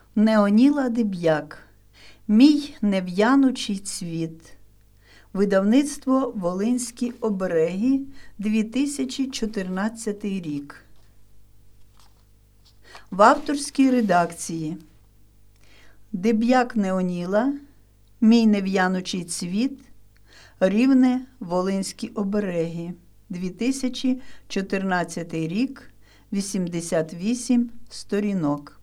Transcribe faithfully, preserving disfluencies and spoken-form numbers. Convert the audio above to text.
Неоніла Деб'як. Мій нев'янучий цвіт. Видавництво «Волинські обереги», дві тисячі чотирнадцятий рік. В авторській редакції. Деб'як Неоніла. Мій нев'янучий цвіт. Рівне. Волинські обереги. дві тисячі чотирнадцятий рік. вісімдесят вісім сторінок.